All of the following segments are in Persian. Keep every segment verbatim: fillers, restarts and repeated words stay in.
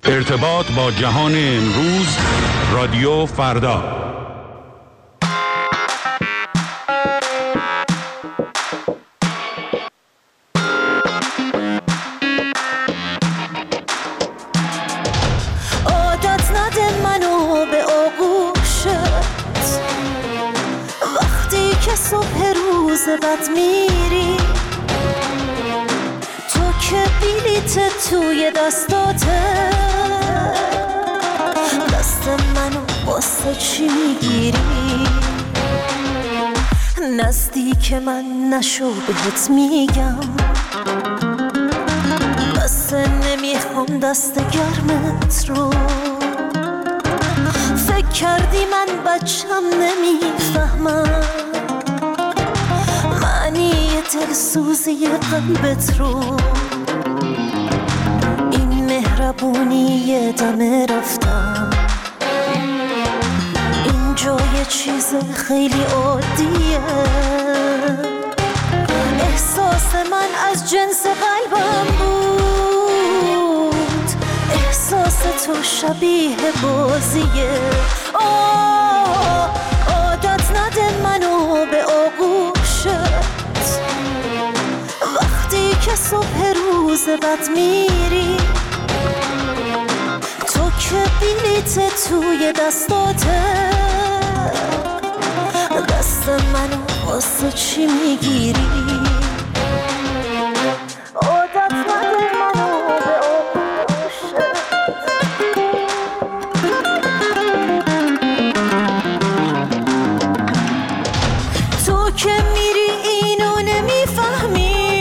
ارتباط با جهان امروز، رادیو فردا. عادت نده منو به آغوشت وقتی که صبح روز بد میری، تو که بلیت توی دستاته، دست منو واسه چی میگیری؟ نزدیک من نشو بهت میگم، بس نمیخوام دست گرمت رو. فکر کردی من بچم نمیفهمم معنی دلسوزی قلبت رو. این مهربونی دم رفتم، اینجا یه چیز خیلی عادیه. احساس من از جنس قلبم بود، احساس تو شبیه بازیه. آه عادت نده منو به آغوشت وقتی که صبح روز بد میری، تو که بلیت توی دستاته، دست منو واسه چی میگیری؟ عادت نده منو به آغوشت. تو که میری اینو نمیفهمی،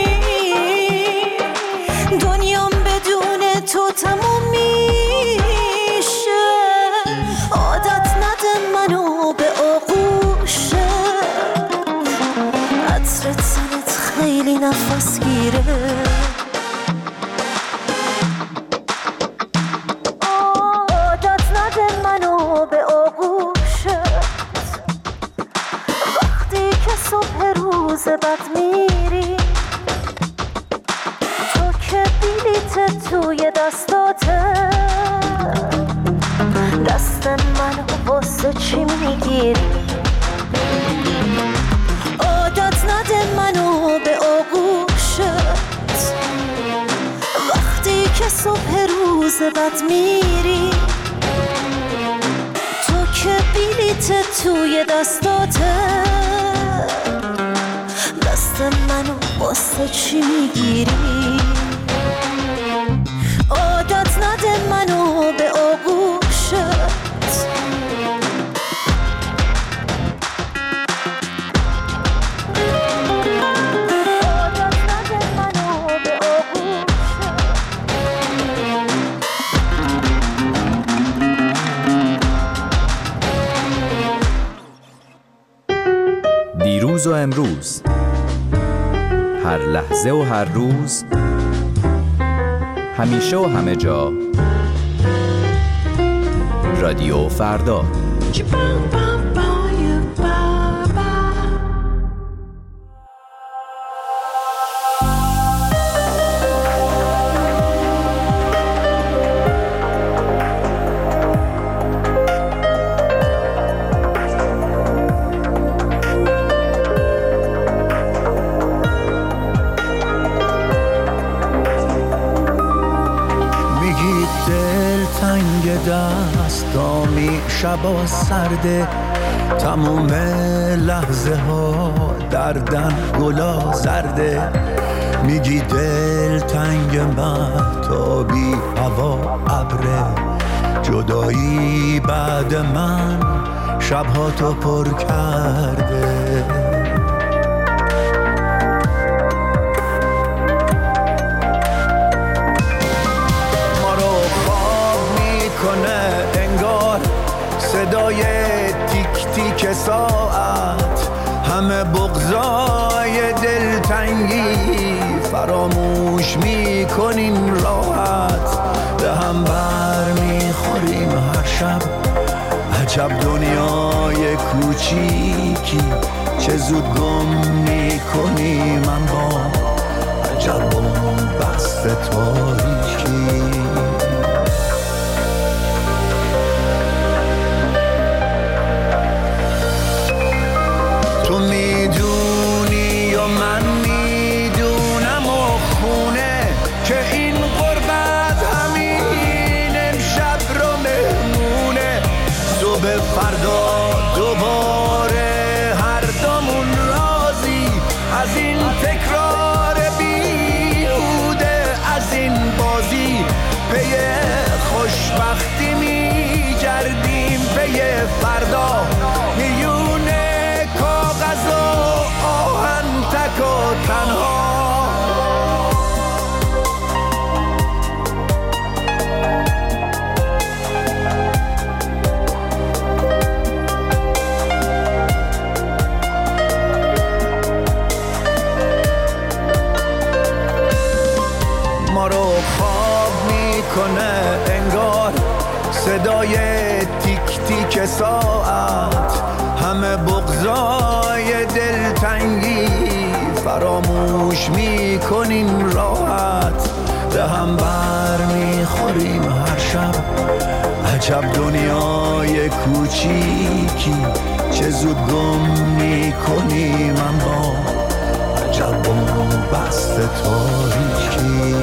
دنیام بدون تو تموم میشه. عادت نده منو به آغوشت، عطر تنت خیلی نفس گیره. عادت نده منو به آغوشت وقتی که صبح روز بد میری، تو که بلیت توی دستاته، دست منو واسه چی میگیری؟ عادت نده منو به آغوشت وقتی که صبح روز بد میری، تو که بلیت توی دستاته، دست منو واسه چی میگیری؟ عادت نده منو به آغوشت. دیروز و امروز، هر لحظه و هر روز، همیشه و همه جا، رادیو فردا. دستامی شبا سرده، تموم لحظه ها دردن گلا زرده. میگی دل تنگ مهتابی هوا ابره، جدایی بعد من شبها تو پر کرده. صدای تیک تیک ساعت، همه بغضای دلتنگی فراموش میکنیم راحت. به هم بر میخوریم هر شب، عجب دنیای کوچیکی، چه زود گم میکنیم اما عجب بست تاریکی. میکنه انگار صدای تیک تیک ساعت، همه بغضای دلتنگی فراموش میکنیم راحت، به هم بر میخوریم هر شب، عجب دنیای کوچیکی چه زود گم میکنیم، اما عجب بن‌بست تاریکی.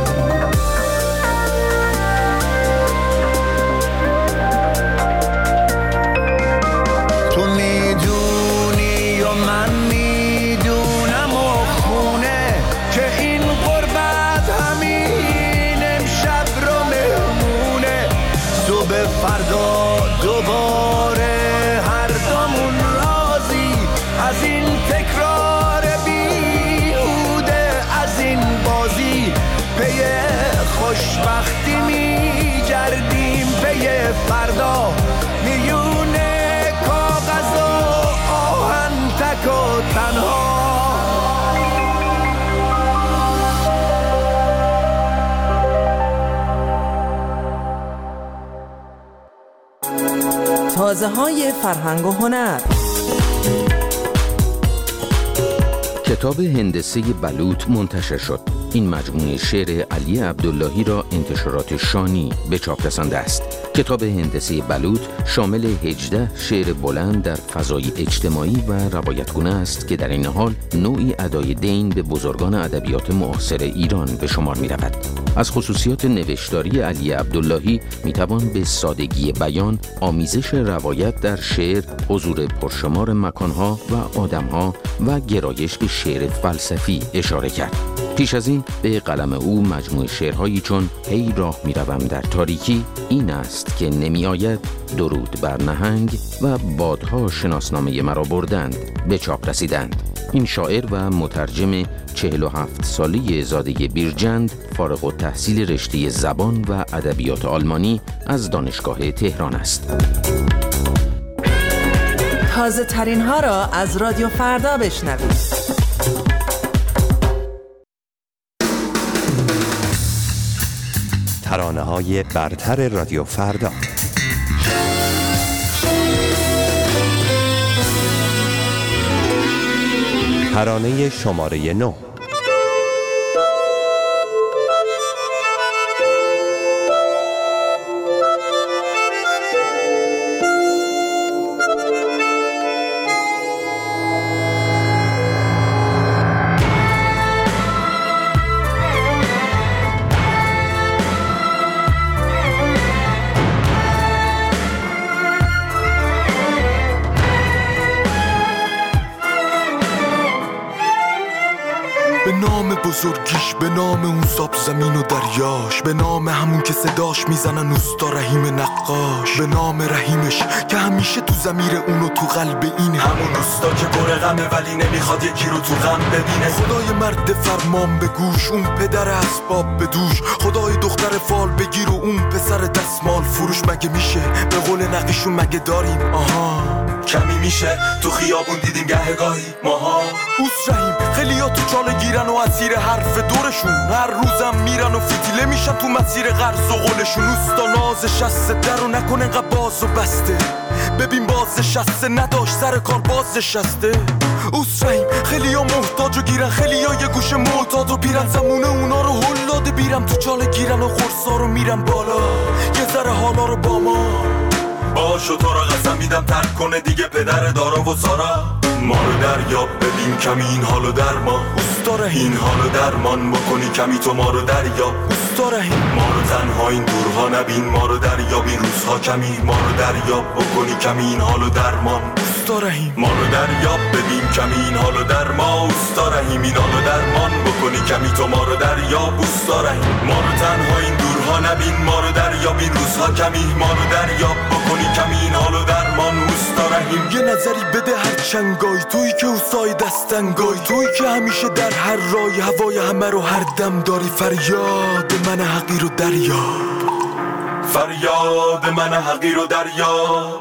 تو میدونی و من میدونم و خونه که این غربت همین امشب رو مهمونه، صبح فردا دوباره هر دومون راضی از این تکرار بیهوده، از این بازی پی خوشبختی میگردیم، پی فردا میونه کاغذ و آهن تک و تنها. تازه های فرهنگ و هنر. کتاب هندسه بلوط منتشر شد. این مجموعه شعر علی عبداللهی را انتشارات شانی به چاپ رسانده است. کتاب هندسه بلوط شامل هجده شعر بلند در فضای اجتماعی و روایتگونه است که در این حال نوعی ادای دین به بزرگان ادبیات معاصر ایران به شمار می رود. از خصوصیات نوشتاری علی عبداللهی می توان به سادگی بیان، آمیزش روایت در شعر، حضور پرشمار مکانها و آدمها و گرایش به شعر فلسفی اشاره کرد. پیش از این به قلم او مجموعه شعرهایی چون هی راه می روم در تاریکی، این است که نمی آید، درود بر نهنگ و بادها شناسنامه مرا بردند به چاپ رسیدند. این شاعر و مترجم چهل و هفت ساله زاده بیرجند فارغ التحصیل رشته زبان و ادبیات آلمانی از دانشگاه تهران است. تازه ترین ها را از رادیو فردا بشنوید. ترانه های برتر رادیو فردا. ترانه شماره نه. به نام بزرگیش، به نام اون ساب زمین و دریاش، به نام همون که صداش میزنن اوستا رحیم نقاش، به نام رحیمش که همیشه تو ضمیر اون و تو قلب این همون اوستا که پر غمه ولی نمیخواد یکی رو تو غم ببینه. خدای مرد فرمان به گوش، اون پدر اسباب به دوش، خدای دختر فال بگیر و اون پسر دستمال فروش. مگه میشه به قول نقیشون مگه داریم آها کمی میشه تو خیابون دیدیم گهگاهی ماها. اوس رحیم خیلی ها تو چاله گیرن و اسیر حرف دورشون، هر روزم میرن و فتیله میشن تو مسیر قرض و قولشون. اوستا نازش شسته در و نکنه انقدر باز و بسته، ببین باز شسته نداشت سر کار باز شسته. اوس رحیم خیلی ها محتاج و گیرن، خیلی ها یه گوشه معتاد و بیرن، زمونه اونا رو هل داده بیرم تو چاله گیرن و قرصا رو میرن بالا یه ذره حالا رو با ما باشو. تو را قسم میدم ترک کنه دیگه پدر دارا و سارا. ما رو دریاب ببین کمی این حالو در ما اوستا رحیم، این حالو درمان بکنی کمی تو ما رو دریاب اوستا رحیم. ما رو تنها این دورها نبین، ما رو دریاب این روزها کمی، ما رو دریاب بکنی کمی این حالو درمان اوستا رحیم. ما رو دریاب ببین کمی این حالو در ما اوستا رحیم، این حالو درمان بکنی کمی تو ما رو دریاب اوستا رحیم. ما رو تنها این دورها نبین، ما رو دریاب این روزها کمی، ما رو دریاب بکنی کمی این حالو درمان اوستا رحیم. یه نظری بده هر چنگای تویی که اوستای دستنگای، تویی که همیشه در هر رای هوای همه رو هر دم داری. فریاد من حقیر و دریا، فریاد من حقیر و دریا.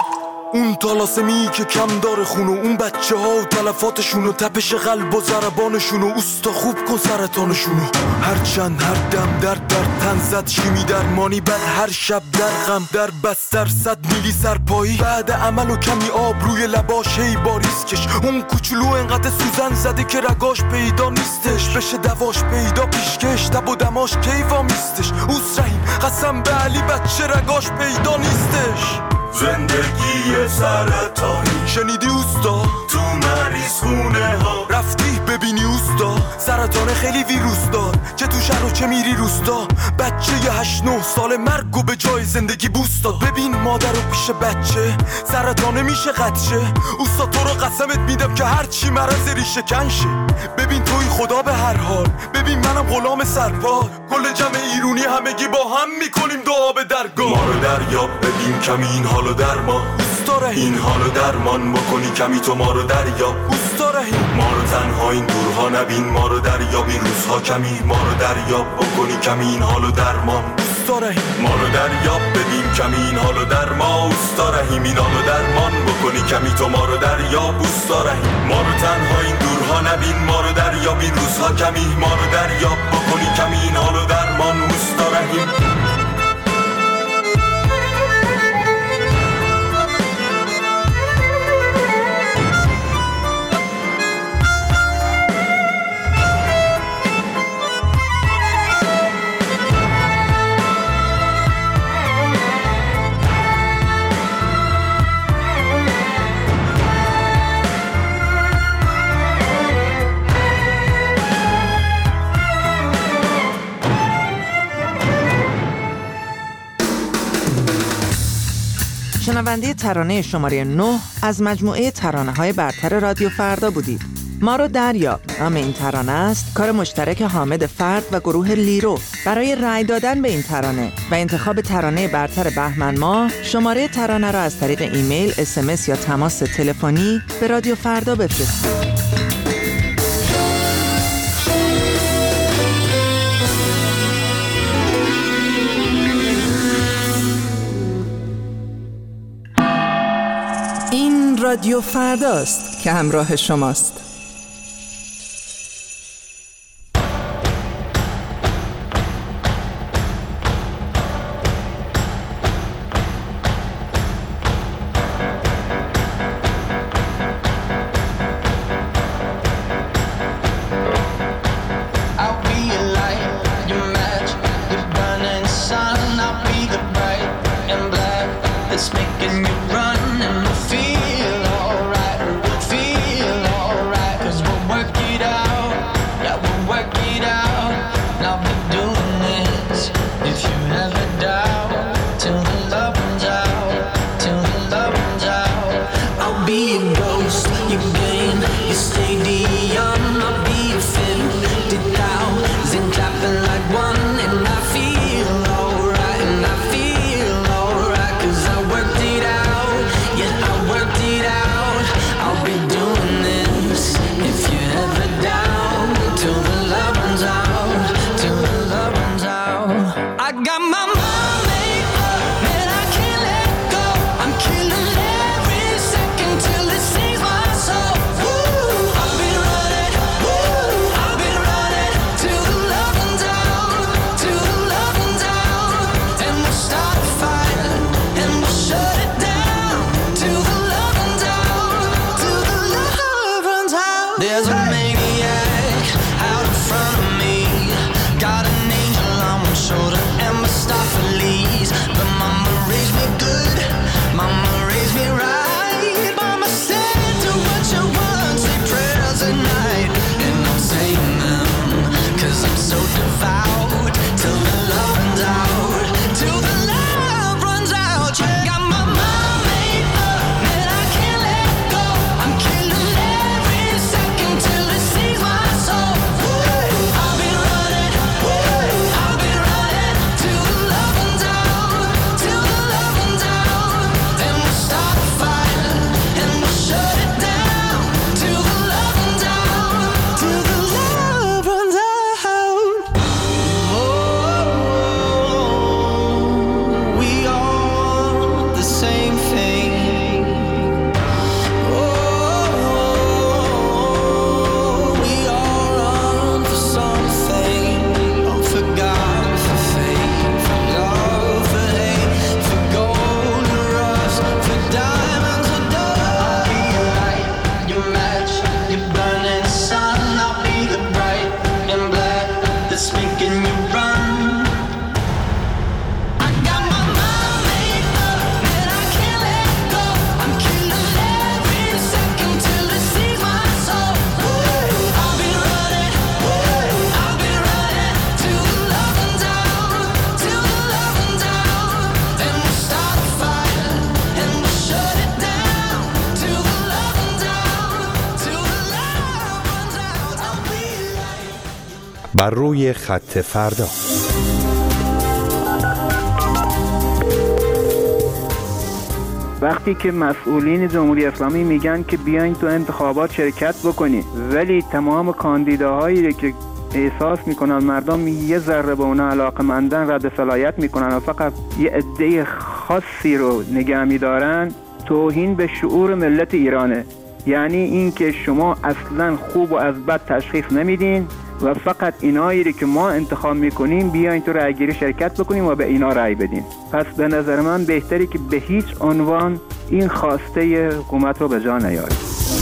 اون تالاسمی که کم داره خونو، اون بچه ها و تلفاتشونو، تپش قلب و ضربانشونو، اوستا خوب کن سرطانشونو. هر چند هر دم در در تن زد شیمی درمانی، بعد هر شب در غم در بستر صد میلی سرپایی، بعد عمل و کمی آب روی لباش هی باریز کش. اون کوچولو انقدر سوزن زده که رگاش پیدا نیستش، بشه دواش پیدا پیشکش، دب و دماش کیفا میستش. اوس رحیم قسم به علی بچه رگاش پیدا نیستش. زندگی سرطانی شنیدی اوستا؟ تو مریض خونه ها رفتی ببینی اوستا؟ سرطان خیلی ویروس دار، چه تو شهر و چه میری روستا. بچه یه هشت نه سال مرگ و به جای زندگی بوست داد. ببین مادر رو پیش بچه سرطانه میشه قدشه. اوستا تو رو قسمت میدم که هر چی مرض ریشه کنشه. ببین توی خدا به هر حال، ببین منم غلام سرپا. کل جمع ایرونی همگی با هم میکنیم دعا به درگاه. ما رو دریاب ببین کمی این حالو درمان، این حالو درمان بکنی کمی تو ما رو دریاب. اوستا رحیم ما رو تنها این دورها نبین، ما رو دریاب این روزها کمی، ما رو دریاب بکنی کمی این حالو درمان. اوستا رحیم ما رو دریاب ببین کمی این حالو درمان. اوستا رحیم این حالو درمان بکنی کمی تو ما رو دریاب. اوستا رحیم ما رو تنها این دورها نبین، ما رو دریاب این روزها کمی، ما رو دریاب بکنی کمی این حالو درمان. اوستا رحیم شنونده ترانه شماره نه از مجموعه ترانه‌های برتر رادیو فردا بودید. ما رو دریاب نام این ترانه است، کار مشترک حامد فرد و گروه لیرو. برای رأی دادن به این ترانه و انتخاب ترانه برتر بهمن ماه، شماره ترانه را از طریق ایمیل، اس ام اس یا تماس تلفنی به رادیو فردا بفرستید. این رادیو فرداست که همراه شماست. Till بر روی خط فردا. وقتی که مسئولین جمهوری اسلامی میگن که بیاین تو انتخابات شرکت بکنید، ولی تمام کاندیداهایی که احساس میکنن مردم یه ذره به اونا علاقه‌مندن رد صلاحیت میکنن و فقط یه عده خاصی رو نگه میدارن، توهین به شعور ملت ایرانه. یعنی این که شما اصلا خوب و از بد تشخیص نمیدین و فقط اینایی که ما انتخاب میکنیم بیاین تو رأیگیری شرکت بکنیم و به اینا رأی بدین. پس به نظر من بهتری که به هیچ عنوان این خواسته حکومت رو به جا نیاریم.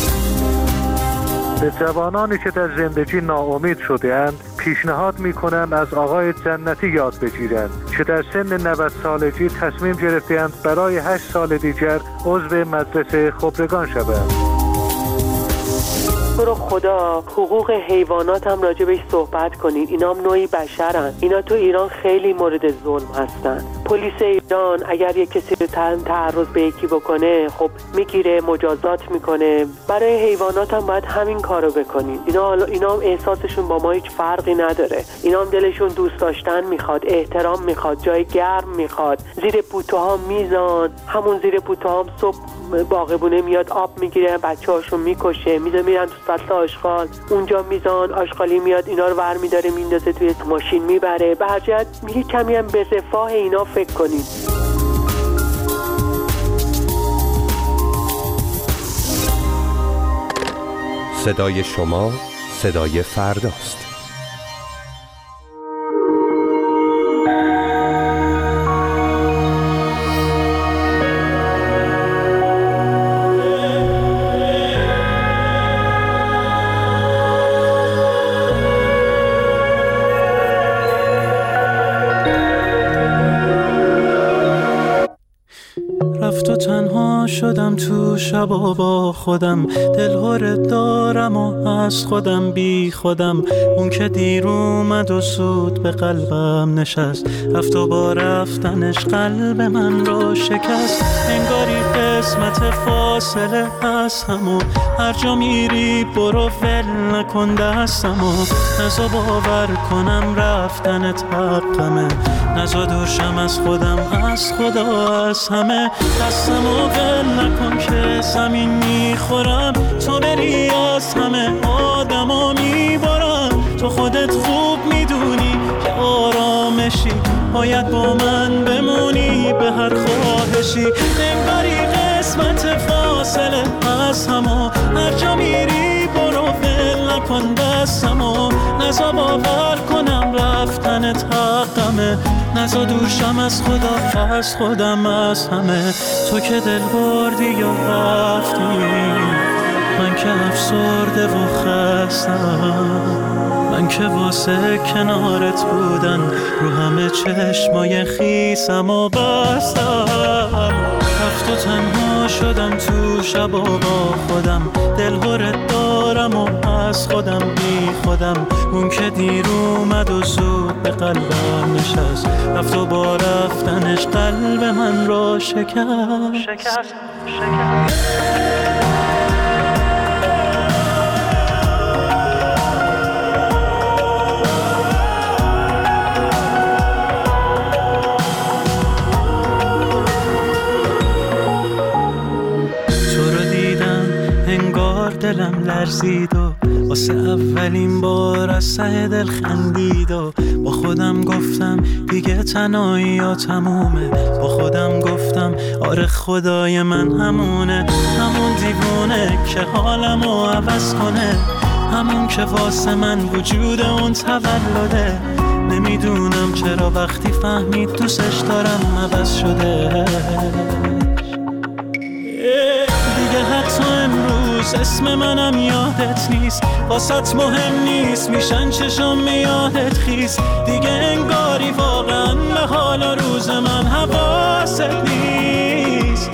به جوانانی که در زندگی ناامید شده‌اند پیشنهاد میکنند از آقای جنتی یاد بگیرند که در سن نود سالگی تصمیم گرفته‌اند برای هشت سال دیگر عضو مجلس خبرگان شوند. تو رو خدا حقوق حیوانات هم راجع بهش صحبت کنین. اینا هم نوعی بشرن. اینا تو ایران خیلی مورد ظلم هستن. پلیس ایران اگر یک کسی رو تعرض به یکی بکنه خب میگیره، مجازات میکنه. برای حیوانات هم باید همین کارو بکنین. اینا اینا هم احساسشون با ما هیچ فرقی نداره. اینا هم دلشون دوست داشتن میخواد، احترام میخواد، جای گرم میخواد. زیر پوتوها میزان، همون زیر پوتوها هم صبح باغبونه میاد آب میگیره، بچه‌هاشون میکشه، میذاره میرن تو فصل آشغال، اونجا میزان آشغالی میاد اینا رو ور میداره میندازه توی ماشین میبره. به هر جهت میگه کمی هم به رفاه اینا فکر کنید. صدای شما صدای فرداست. رفت و تنها شدم تو شبا با خودم، دلهور دارم و از خودم بی خودم. اون که دیر اومد و سود به قلبم نشست، رفت و با رفتنش قلب من رو شکست. انگاری قسمت فاصله از همو، هر جا میری برو ول نکن دستمو. نزا باور کنم رفتنت حقمه، نزا دوشم از خودم از خدا از همه. دستمو ول نکن که زمین میخورم، تو بری از همه آدمو میبارم. تو خودت خوب میدونی که آرامشی، باید با من بمونی به هر خواهشی. انگاری قسمت فاصله از همو، هر جا میری برو ول نکن دستمو. نزا باور کنم رفتنت حقمه، نزا دوشم از خدا از خودم از همه. تو که دل بردی و رفتی، من که افسرده و خستم. من که واسه کنارت بودن رو همه چشمای خیسم و بستم. رفت و تنها شدم تو شبا با خودم، دلهورت دارم و از خودم بی خودم. اون که دیر اومد و زود به قلبم نشست، رفت و با رفتنش قلب من را شکست شکست شکست. دلم لرزید و واسه اولین بار از ته دل خندید و با خودم گفتم دیگه تنهایی یا تمومه. با خودم گفتم آره خدای من همونه، همون دیوونه که حالمو عوض کنه، همون که واسه من وجود اون تولده. نمیدونم چرا وقتی فهمید دوستش دارم عوض شده. دیگه حتی امروز اسم منم یادت نیست، واسط مهم نیست میشن چشم یادت خیز. دیگه انگاری واقعا به حال روز من حواست نیست،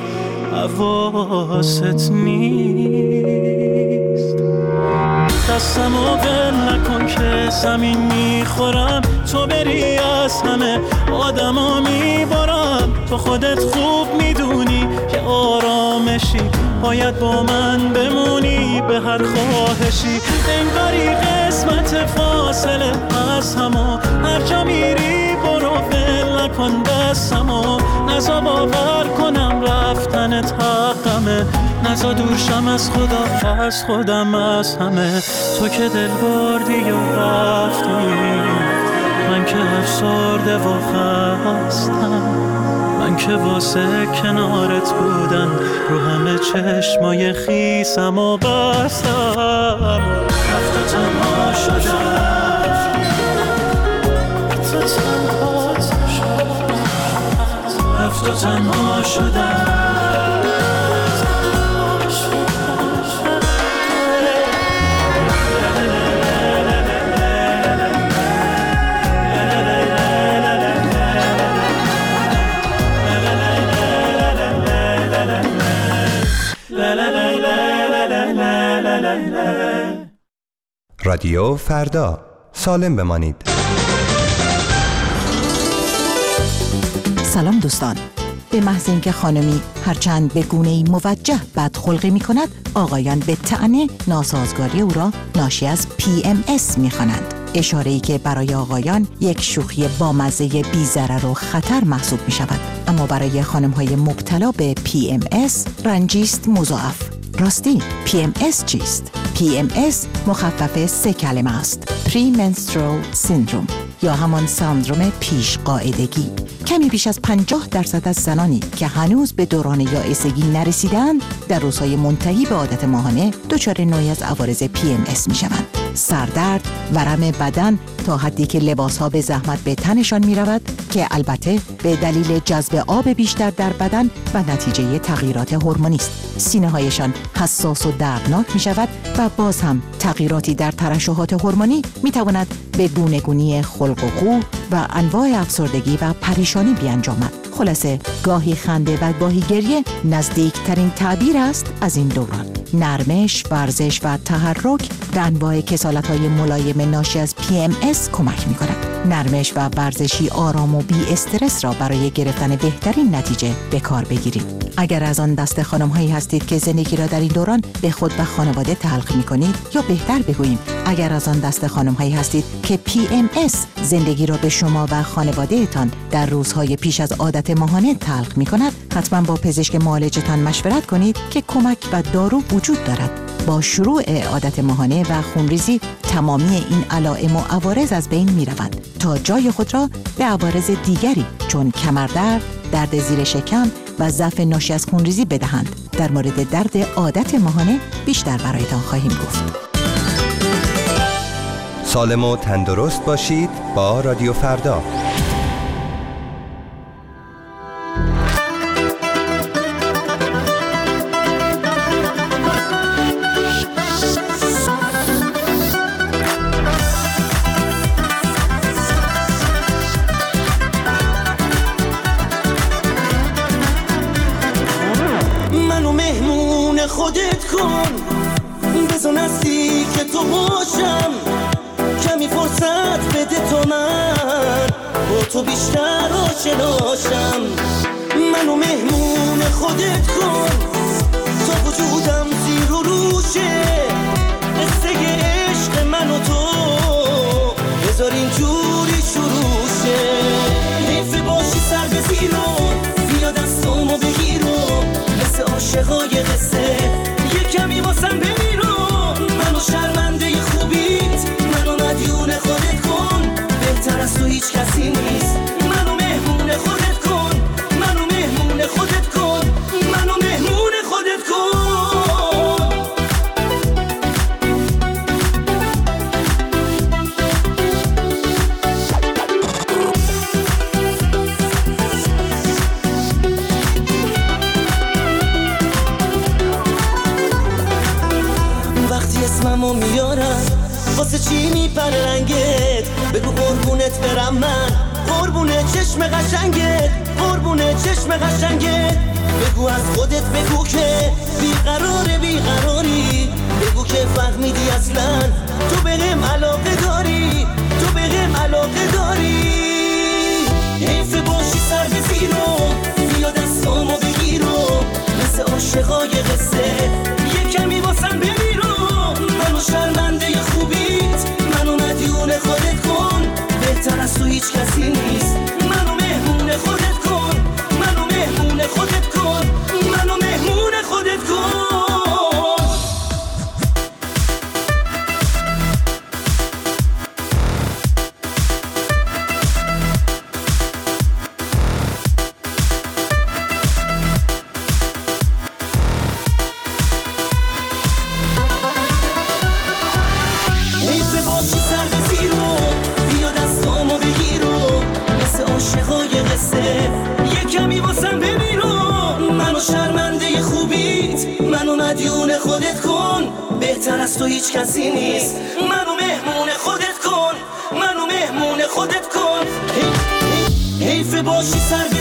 حواست نیست. دستمو ول نکن که زمین میخورم، تو بری از همه آدمو میبارم. تو خودت خوب میدونی که آرامشی، باید با من بمونی به هر خواهشی. انگاری قسمت فاصله از همو، هر جا میری برو ول نکن دستمو. نزا باور کنم رفتنت حقمه، نزا دورشم از خدا از خودم از همه. تو که دل بردی و رفتی، من که افسرده و خستم، من که واسه کنارت بودن رو همه چشمای خیسم و بستم. رفت و تنها شدم، رفت و تنها شدم، رفت و تنها شدم. رادیو فردا، سالم بمانید. سلام دوستان. به محض اینکه خانمی هرچند به گونه‌ای موجه بدخلقی می کند، آقایان به طعنه ناسازگاری او را ناشی از پی ام اس می خوانند. اشاره‌ای که برای آقایان یک شوخی بامزه بی‌ضرر و خطر محسوب می شود، اما برای خانم‌های مبتلا به پی ام اس رنجیست مضاعف. راستی پی ام اس چیست؟ پی ام اس مخفف سه کلمه است: پری منسترول سیندروم یا همان سندروم پیش قاعدگی. کمی بیش از پنجاه درصد از زنانی که هنوز به دوران یائسگی نرسیدند در روزهای منتهی به عادت ماهانه دچار نوعی از عوارض پی ام اس می شوند. سردرد، ورم بدن تا حدی که لباسها به زحمت به تنشان می رود، که البته به دلیل جذب آب بیشتر در بدن و نتیجه تغییرات هورمونی است. سینه هایشان حساس و دردناک می شود و باز هم تغییراتی در ترشحات هورمونی می تواند به گونه‌گونی خلق و خو و انواع افسردگی و پریشانی بیانجامد. خلاصه گاهی خنده و گاهی گریه نزدیکترین تعبیر است از این دوران. نرمش، ورزش و تحرک به انواع کسالت‌های ملایم ناشی از پی ام اس کمک می‌کند. نرمش و ورزشی آرام و بی استرس را برای گرفتن بهترین نتیجه به کار بگیرید. اگر از آن دست خانم‌هایی هستید که زندگی را در این دوران به خود و خانواده تلخ می‌کنید، یا بهتر بگوییم اگر از آن دست خانم‌هایی هستید که پی ام اس زندگی را به شما و خانواده‌تان در روزهای پیش از عادت ماهانه تلخ می‌کند، حتما با پزشک معالجتان مشورت کنید که کمک و دارو وجود دارد. با شروع عادت ماهانه و خونریزی تمامی این علائم و عوارض از بین می‌روند تا جای خود را به عوارض دیگری چون کمردرد، درد زیر شکم و ضعف ناشی از خونریزی بدهند. در مورد درد عادت ماهانه بیشتر برایتان خواهیم گفت. سالم و تندرست باشید با رادیو فردا. خودت کن، بزن نزدیک تو باشم، کمی فرصت بده تو من با تو بیشتر آشناشم. منو مهمون خودت کن تا وجودم زیر و روشه، قصه عشق من و تو بذار اینجوری شروع شه. حیف باشی سر به زیرو، بیا دستامو بگیرو، مثل عاشقای قصه یه کمی واسم بمیرو. منو شرمنده خوبیت، منو مدیون خودت کن، بهتر از تو هیچ کسی نیست. منو مهمون خودت کن، منو مهمون خودت کن، منو مهمون خودت کن. اسممو میارم واسه چی میپره رنگت، بگو قربونت برم من، قربونه چشم قشنگت، قربونه چشم قشنگت. بگو از خودت بگو که بیقراره بیقراری، بگو که فهمیدی اصلا تو بهم علاقه داری، تو بهم علاقه داری. حیف باشی سر به زیرو، بیا دستامو بگیرو، مثل عاشقای قصه هیچ کسی نیست. منو مهمون خودت کن، منو مهمون خودت کن، منو مهمون خودت کن. مدیون خودت کن، بهتر از تو هیچ کسی نیست. منو مهمون خودت کن، منو مهمون خودت کن. حیف باشی سر